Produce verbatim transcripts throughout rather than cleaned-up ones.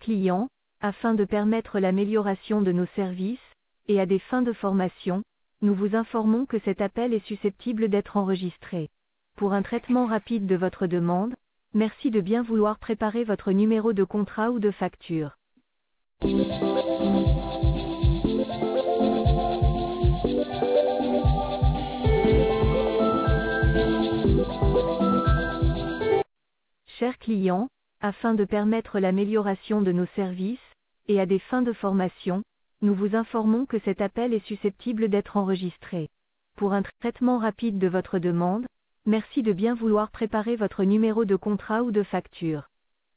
client, afin de permettre l'amélioration de nos services, et à des fins de formation, nous vous informons que cet appel est susceptible d'être enregistré. Pour un traitement rapide de votre demande, merci de bien vouloir préparer votre numéro de contrat ou de facture. Chers clients, afin de permettre l'amélioration de nos services, et à des fins de formation, nous vous informons que cet appel est susceptible d'être enregistré. Pour un traitement rapide de votre demande, merci de bien vouloir préparer votre numéro de contrat ou de facture.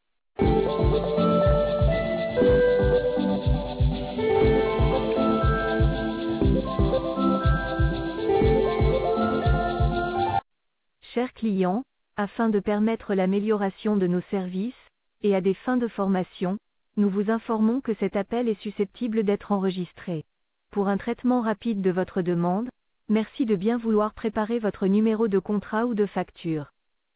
Chers clients, afin de permettre l'amélioration de nos services, et à des fins de formation, nous vous informons que cet appel est susceptible d'être enregistré. Pour un traitement rapide de votre demande, merci de bien vouloir préparer votre numéro de contrat ou de facture.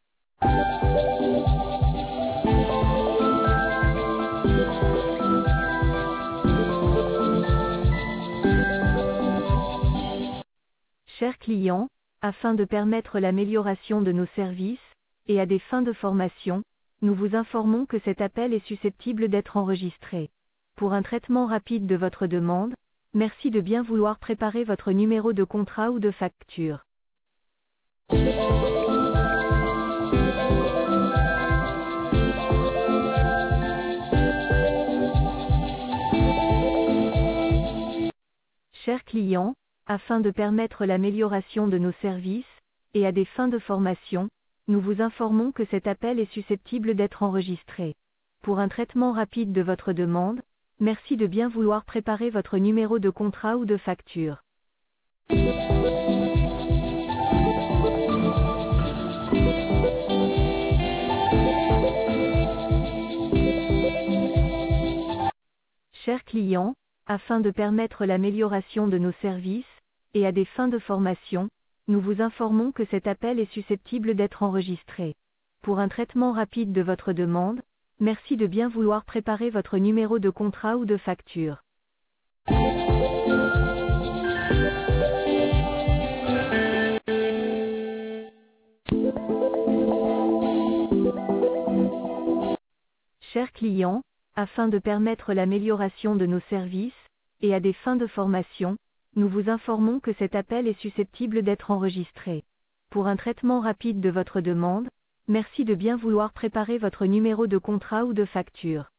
Chers clients, afin de permettre l'amélioration de nos services, et à des fins de formation, nous vous informons que cet appel est susceptible d'être enregistré. Pour un traitement rapide de votre demande, merci de bien vouloir préparer votre numéro de contrat ou de facture. Chers clients, afin de permettre l'amélioration de nos services, et à des fins de formation, nous vous informons que cet appel est susceptible d'être enregistré. Pour un traitement rapide de votre demande, merci de bien vouloir préparer votre numéro de contrat ou de facture. Chers clients, afin de permettre l'amélioration de nos services, et à des fins de formation, nous vous informons que cet appel est susceptible d'être enregistré. Pour un traitement rapide de votre demande, merci de bien vouloir préparer votre numéro de contrat ou de facture. Chers clients, afin de permettre l'amélioration de nos services, et à des fins de formation, nous vous informons que cet appel est susceptible d'être enregistré. Pour un traitement rapide de votre demande, merci de bien vouloir préparer votre numéro de contrat ou de facture.